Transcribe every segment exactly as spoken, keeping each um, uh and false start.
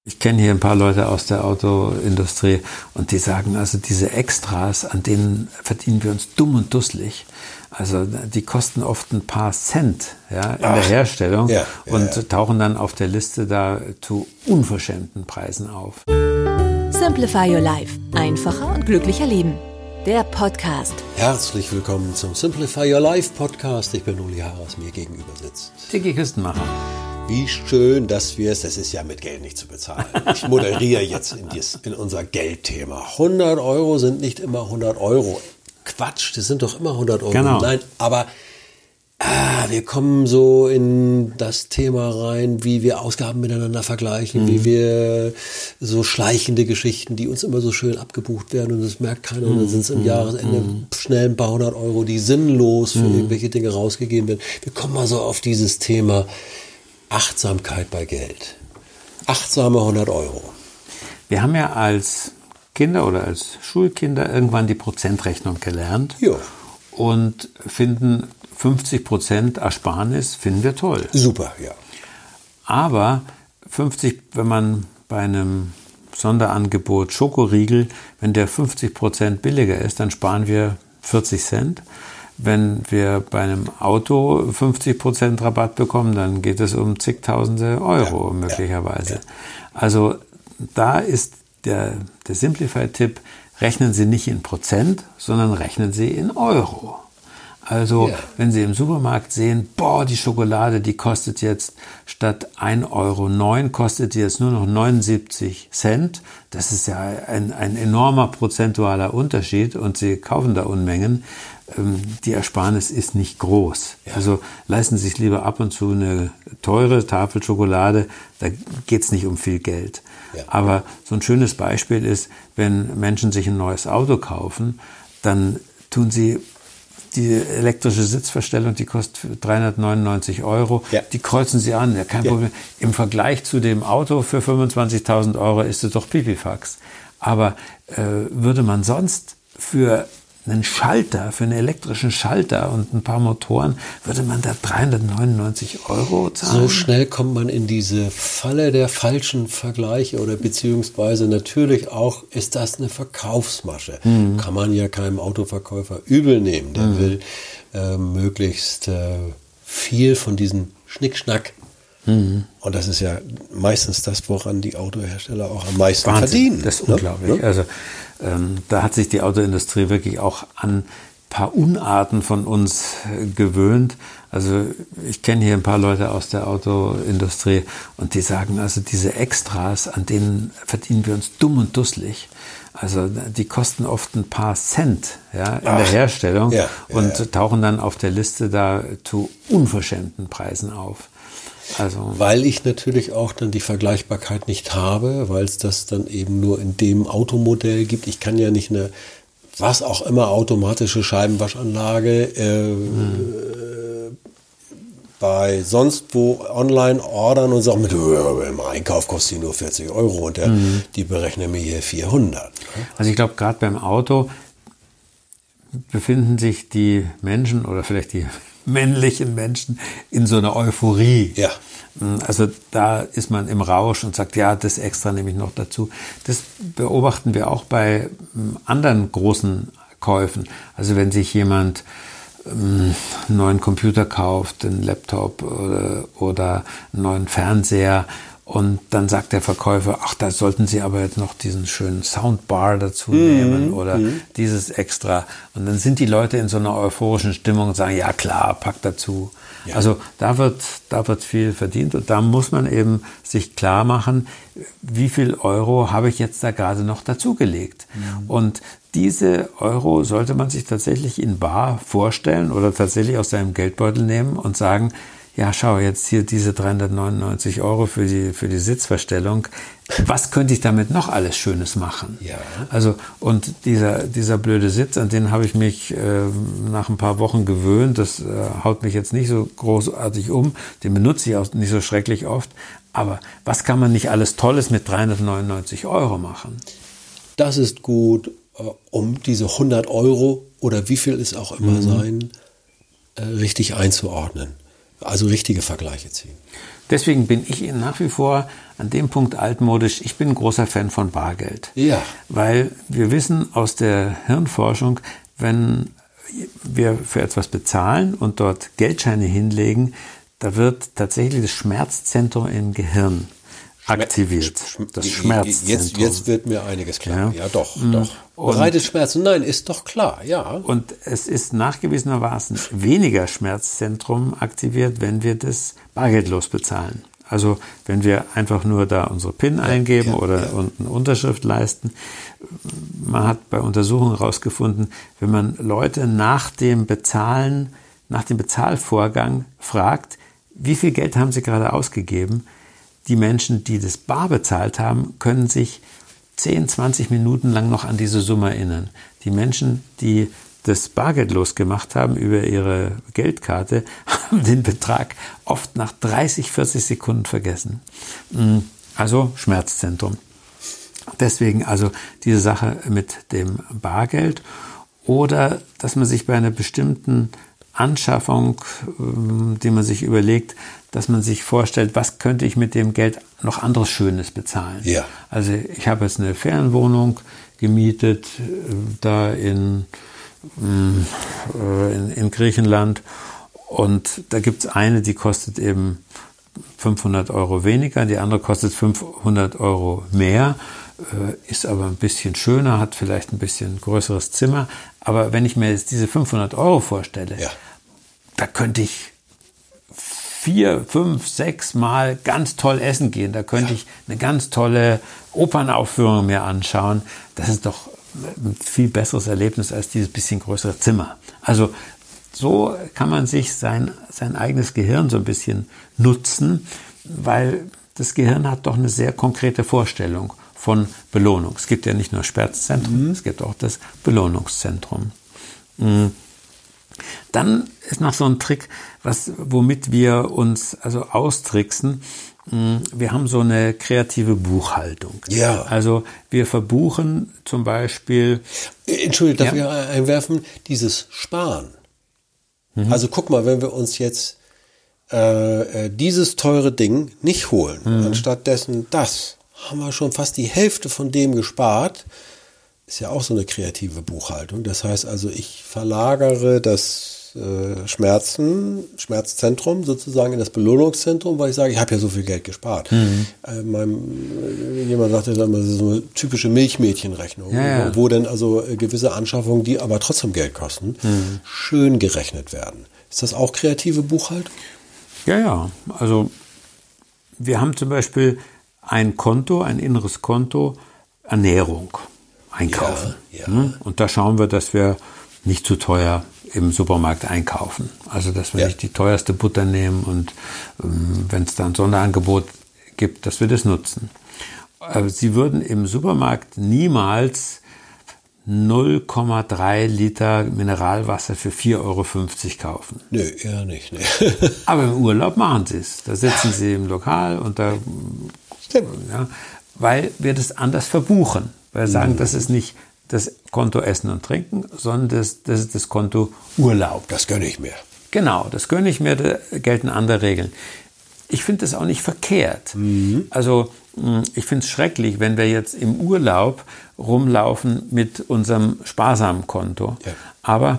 Ich kenne hier ein paar Leute aus der Autoindustrie und die sagen, also diese Extras, an denen verdienen wir uns dumm und dusselig. Also die kosten oft ein paar Cent, ja, in Ach, der Herstellung ja, ja, und ja. tauchen dann auf der Liste da zu unverschämten Preisen auf. Simplify Your Life. Einfacher und glücklicher leben. Der Podcast. Herzlich willkommen zum Simplify Your Life Podcast. Ich bin Uli Harras, mir gegenüber sitzt Dicky Küstenmacher. Wie schön, dass wir es, das ist ja mit Geld nicht zu bezahlen. Ich moderiere jetzt in, dies, in unser Geldthema. hundert Euro sind nicht immer hundert Euro. Quatsch, das sind doch immer hundert Euro. Genau. Nein, aber ah, wir kommen so in das Thema rein, wie wir Ausgaben miteinander vergleichen, mhm. wie wir so schleichende Geschichten, die uns immer so schön abgebucht werden und das merkt keiner. Mhm. Und dann sind es im Jahresende mhm. schnell ein paar hundert Euro, die sinnlos für mhm. irgendwelche Dinge rausgegeben werden. Wir kommen mal so auf dieses Thema Achtsamkeit bei Geld. Achtsame hundert Euro. Wir haben ja als Kinder oder als Schulkinder irgendwann die Prozentrechnung gelernt. Ja. Und finden fünfzig Prozent Ersparnis, finden wir toll. Super, ja. Aber fünfzig, wenn man bei einem Sonderangebot Schokoriegel, wenn der fünfzig Prozent billiger ist, dann sparen wir vierzig Cent. Wenn wir bei einem Auto fünfzig Prozent Rabatt bekommen, dann geht es um zigtausende Euro ja, möglicherweise. Ja, ja. Also da ist der, der Simplify-Tipp, rechnen Sie nicht in Prozent, sondern rechnen Sie in Euro. Also ja. wenn Sie im Supermarkt sehen, boah, die Schokolade, die kostet jetzt statt ein Euro neun, kostet die jetzt nur noch neunundsiebzig Cent. Das ist ja ein, ein enormer prozentualer Unterschied und Sie kaufen da Unmengen. Die Ersparnis ist nicht groß. Ja. Also leisten Sie sich lieber ab und zu eine teure Tafel Schokolade, da geht es nicht um viel Geld. Ja. Aber so ein schönes Beispiel ist, wenn Menschen sich ein neues Auto kaufen, dann tun sie die elektrische Sitzverstellung, die kostet dreihundertneunundneunzig Euro, ja. die kreuzen sie an, ja, kein ja. Problem. Im Vergleich zu dem Auto für fünfundzwanzigtausend Euro ist es doch Pipifax. Aber äh, würde man sonst für einen Schalter, für einen elektrischen Schalter und ein paar Motoren, würde man da dreihundertneunundneunzig Euro zahlen? So schnell kommt man in diese Falle der falschen Vergleiche oder beziehungsweise natürlich auch ist das eine Verkaufsmasche. Mhm. Kann man ja keinem Autoverkäufer übel nehmen. Der mhm. will äh, möglichst äh, viel von diesem Schnickschnack. Mhm. Und das ist ja meistens das, woran die Autohersteller auch am meisten Wahnsinn. verdienen. Das ist ne? unglaublich. Ja? Also ähm, da hat sich die Autoindustrie wirklich auch an ein paar Unarten von uns äh, gewöhnt. Also ich kenne hier ein paar Leute aus der Autoindustrie und die sagen, also diese Extras, an denen verdienen wir uns dumm und dusselig. Also die kosten oft ein paar Cent ja, in Ach, der Herstellung ja, ja, und ja. tauchen dann auf der Liste da zu unverschämten Preisen auf. Also. Weil ich natürlich auch dann die Vergleichbarkeit nicht habe, weil es das dann eben nur in dem Automodell gibt. Ich kann ja nicht eine, was auch immer, automatische Scheibenwaschanlage äh, hm. bei sonst wo online ordern und sagen, mit, im Einkauf kostet die nur vierzig Euro und der, hm. die berechnen mir hier vierhundert. Also ich glaube, gerade beim Auto befinden sich die Menschen oder vielleicht die männlichen Menschen in so einer Euphorie. Ja. Also da ist man im Rausch und sagt, ja, das extra nehme ich noch dazu. Das beobachten wir auch bei anderen großen Käufen. Also wenn sich jemand einen neuen Computer kauft, einen Laptop oder, oder einen neuen Fernseher, und dann sagt der Verkäufer, ach, da sollten Sie aber jetzt noch diesen schönen Soundbar dazu nehmen mhm. oder mhm. dieses extra. Und dann sind die Leute in so einer euphorischen Stimmung und sagen, ja klar, pack dazu. Ja. Also da wird, da wird viel verdient und da muss man eben sich klar machen, wie viel Euro habe ich jetzt da gerade noch dazugelegt. Mhm. Und diese Euro sollte man sich tatsächlich in bar vorstellen oder tatsächlich aus seinem Geldbeutel nehmen und sagen, ja, schau, jetzt hier diese dreihundertneunundneunzig Euro für die, für die Sitzverstellung. Was könnte ich damit noch alles Schönes machen? Ja. Also, und dieser, dieser blöde Sitz, an den habe ich mich äh, nach ein paar Wochen gewöhnt. Das äh, haut mich jetzt nicht so großartig um. Den benutze ich auch nicht so schrecklich oft. Aber was kann man nicht alles Tolles mit dreihundertneunundneunzig Euro machen? Das ist gut, äh, um diese hundert Euro oder wie viel es auch immer mhm. sein, äh, richtig einzuordnen. Also richtige Vergleiche ziehen. Deswegen bin ich nach wie vor an dem Punkt altmodisch. Ich bin ein großer Fan von Bargeld. Ja. Weil wir wissen aus der Hirnforschung, wenn wir für etwas bezahlen und dort Geldscheine hinlegen, da wird tatsächlich das Schmerzzentrum im Gehirn aktiviert. Das Schmerzzentrum. Jetzt, jetzt wird mir einiges klar. Ja, ja doch, mhm. doch. Bereitet Schmerzen? Nein, ist doch klar, ja. Und es ist nachgewiesenermaßen weniger Schmerzzentrum aktiviert, wenn wir das bargeldlos bezahlen. Also wenn wir einfach nur da unsere PIN ja, eingeben ja, oder ja. eine Unterschrift leisten. Man hat bei Untersuchungen herausgefunden, wenn man Leute nach dem Bezahlen, nach dem Bezahlvorgang fragt, wie viel Geld haben sie gerade ausgegeben, die Menschen, die das bar bezahlt haben, können sich zehn, zwanzig Minuten lang noch an diese Summe erinnern. Die Menschen, die das bargeldlos gemacht haben über ihre Geldkarte, haben den Betrag oft nach dreißig, vierzig Sekunden vergessen. Also Schmerzzentrum. Deswegen also diese Sache mit dem Bargeld oder dass man sich bei einer bestimmten Anschaffung, die man sich überlegt, dass man sich vorstellt, was könnte ich mit dem Geld noch anderes Schönes bezahlen. Ja. Also ich habe jetzt eine Ferienwohnung gemietet, da in, in, in Griechenland und da gibt es eine, die kostet eben fünfhundert Euro weniger, die andere kostet fünfhundert Euro mehr, ist aber ein bisschen schöner, hat vielleicht ein bisschen größeres Zimmer. Aber wenn ich mir jetzt diese fünfhundert Euro vorstelle, ja. da könnte ich vier, fünf, sechs Mal ganz toll essen gehen. Da könnte ja. ich eine ganz tolle Opernaufführung mir anschauen. Das ist doch ein viel besseres Erlebnis als dieses bisschen größere Zimmer. Also so kann man sich sein, sein eigenes Gehirn so ein bisschen nutzen, weil das Gehirn hat doch eine sehr konkrete Vorstellung von Belohnung. Es gibt ja nicht nur Schmerzzentrum, mhm. es gibt auch das Belohnungszentrum. Dann ist noch so ein Trick, was, womit wir uns also austricksen. Wir haben so eine kreative Buchhaltung. Ja. Also wir verbuchen zum Beispiel... Entschuldigung, darf ja? ich einwerfen? Dieses Sparen. Mhm. Also guck mal, wenn wir uns jetzt äh, dieses teure Ding nicht holen, mhm. anstatt dessen das, haben wir schon fast die Hälfte von dem gespart. Ist ja auch so eine kreative Buchhaltung. Das heißt also, ich verlagere das äh, Schmerzen, Schmerzzentrum sozusagen in das Belohnungszentrum, weil ich sage, ich habe ja so viel Geld gespart. Mhm. Äh, meinem, jemand sagte dann mal, das ist so eine typische Milchmädchenrechnung, ja, ja. wo dann also gewisse Anschaffungen, die aber trotzdem Geld kosten, mhm. schön gerechnet werden. Ist das auch kreative Buchhaltung? Ja, ja. Also wir haben zum Beispiel ein Konto, ein inneres Konto, Ernährung, einkaufen. Ja, ja. Und da schauen wir, dass wir nicht zu teuer im Supermarkt einkaufen. Also, dass wir ja. nicht die teuerste Butter nehmen und ähm, wenn es da ein Sonderangebot gibt, dass wir das nutzen. Aber Sie würden im Supermarkt niemals null Komma drei Liter Mineralwasser für vier Euro fünfzig kaufen. Nö, eher nicht. Nee. Aber im Urlaub machen Sie es. Da sitzen Sie im Lokal und da... Ja, weil wir das anders verbuchen. Weil wir sagen, das ist nicht das Konto Essen und Trinken, sondern das, das ist das Konto Urlaub. Das gönne ich mir. Genau, das gönne ich mir, da gelten andere Regeln. Ich finde das auch nicht verkehrt. Mhm. Also ich finde es schrecklich, wenn wir jetzt im Urlaub rumlaufen mit unserem sparsamen Konto. Ja. Aber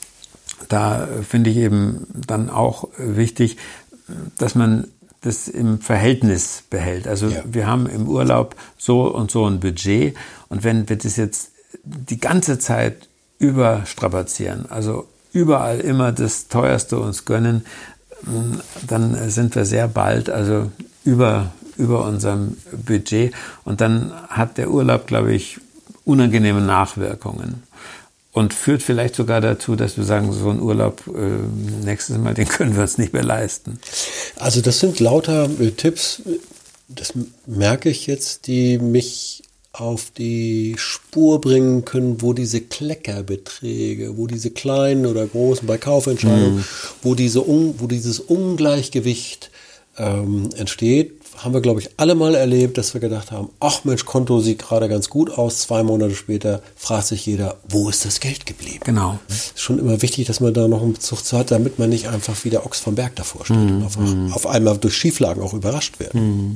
da finde ich eben dann auch wichtig, dass man das im Verhältnis behält. Also ja. wir haben im Urlaub so und so ein Budget und wenn wir das jetzt die ganze Zeit überstrapazieren, also überall immer das Teuerste uns gönnen, dann sind wir sehr bald also über, über unserem Budget und dann hat der Urlaub, glaube ich, unangenehme Nachwirkungen. Und führt vielleicht sogar dazu, dass wir sagen, so einen Urlaub äh, nächstes Mal, den können wir uns nicht mehr leisten. Also das sind lauter äh, Tipps, das merke ich jetzt, die mich auf die Spur bringen können, wo diese Kleckerbeträge, wo diese kleinen oder großen bei Kaufentscheidungen, mhm. wo, diese, wo dieses Ungleichgewicht ähm, entsteht, haben wir, glaube ich, alle mal erlebt, dass wir gedacht haben, ach Mensch, Konto sieht gerade ganz gut aus. Zwei Monate später fragt sich jeder, wo ist das Geld geblieben? Genau. Ist schon immer wichtig, dass man da noch einen Bezug zu hat, damit man nicht einfach wie der Ochs vom Berg davor steht Mhm. und auf, auf einmal durch Schieflagen auch überrascht wird. Mhm.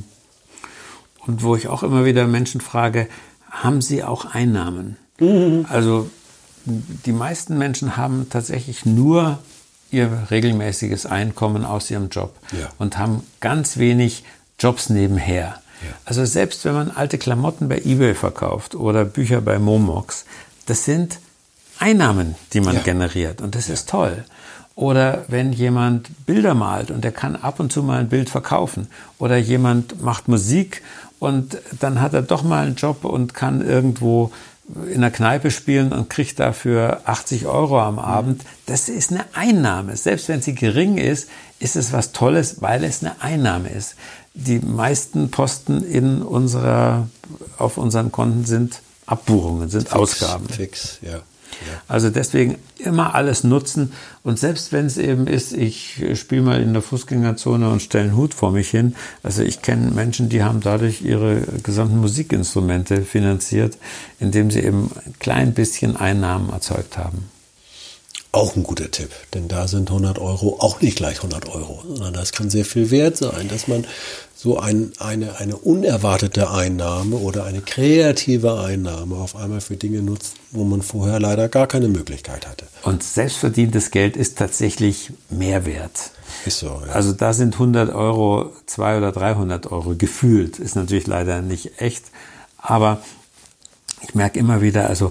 Und wo ich auch immer wieder Menschen frage, haben sie auch Einnahmen? Mhm. Also die meisten Menschen haben tatsächlich nur ihr regelmäßiges Einkommen aus ihrem Job Ja. und haben ganz wenig Jobs nebenher. Ja. Also selbst wenn man alte Klamotten bei eBay verkauft oder Bücher bei Momox, das sind Einnahmen, die man ja. generiert und das ja. ist toll. Oder wenn jemand Bilder malt und der kann ab und zu mal ein Bild verkaufen. Oder jemand macht Musik und dann hat er doch mal einen Job und kann irgendwo in der Kneipe spielen und kriegt dafür achtzig Euro am Abend. Das ist eine Einnahme. Selbst wenn sie gering ist, ist es was Tolles, weil es eine Einnahme ist. Die meisten Posten in unserer, auf unseren Konten sind Abbuchungen, sind fix, Ausgaben. Fix, ja. Ja. Also deswegen immer alles nutzen und selbst wenn es eben ist, ich spiele mal in der Fußgängerzone und stelle einen Hut vor mich hin. Also ich kenne Menschen, die haben dadurch ihre gesamten Musikinstrumente finanziert, indem sie eben ein klein bisschen Einnahmen erzeugt haben. Auch ein guter Tipp, denn da sind hundert Euro auch nicht gleich hundert Euro, sondern das kann sehr viel wert sein, dass man so ein, eine, eine unerwartete Einnahme oder eine kreative Einnahme auf einmal für Dinge nutzt, wo man vorher leider gar keine Möglichkeit hatte. Und selbstverdientes Geld ist tatsächlich mehr wert. Ist so, ja. Also da sind hundert Euro, zweihundert oder dreihundert Euro gefühlt, ist natürlich leider nicht echt, aber ich merke immer wieder, also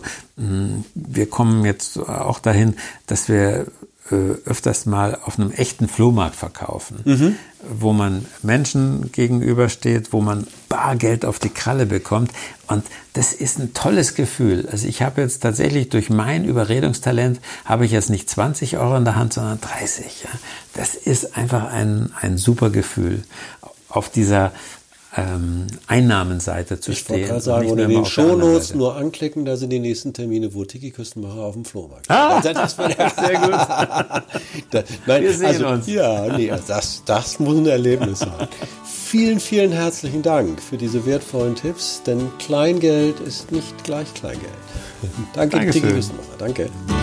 wir kommen jetzt auch dahin, dass wir öfters mal auf einem echten Flohmarkt verkaufen, mhm. wo man Menschen gegenübersteht, wo man Bargeld auf die Kralle bekommt und das ist ein tolles Gefühl. Also ich habe jetzt tatsächlich durch mein Überredungstalent habe ich jetzt nicht zwanzig Euro in der Hand, sondern dreißig. Ja. Das ist einfach ein, ein super Gefühl, auf dieser Ähm, Einnahmenseite zu ich stehen. Ich wollte gerade sagen, und in den Shownotes nur anklicken, da sind die nächsten Termine, wo Tiki Küstenmacher auf dem Flohmarkt. Ah, das war sehr gut. da, nein, Wir sehen also, uns. Ja, nee, das, das muss ein Erlebnis sein. Vielen, vielen herzlichen Dank für diese wertvollen Tipps, denn Kleingeld ist nicht gleich Kleingeld. Danke, Dankeschön. Tiki Küstenmacher. Danke.